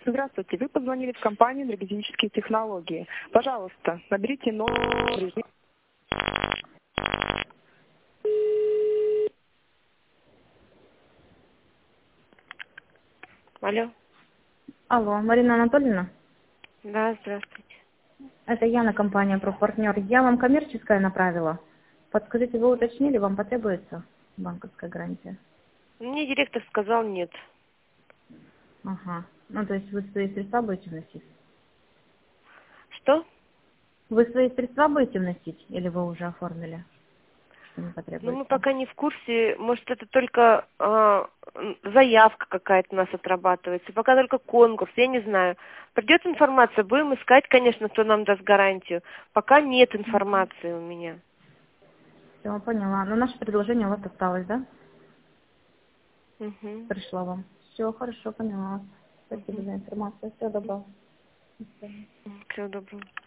Здравствуйте, вы позвонили в компанию «Энергетические технологии». Пожалуйста, наберите номер. Алло. Алло, Марина Анатольевна, Да, здравствуйте. это Яна, компания «Пропартнер». Я вам коммерческое направила. Подскажите, вы уточнили, вам потребуется банковская гарантия? Мне директор сказал нет. Ага. Ну, то есть вы свои средства будете вносить? Что? Вы свои средства будете вносить или вы уже оформили, что не Ну, мы потребуется? пока не в курсе. Может, это только заявка какая-то у нас отрабатывается. Пока только конкурс, я не знаю. Придет информация, будем искать, конечно, кто нам даст гарантию. Пока нет информации у меня. Все, поняла. Но наше предложение у вас осталось, да? Угу. Пришло вам. Все, хорошо, поняла. Спасибо Угу. за информацию. Всего доброго. До свидания. Всего доброго.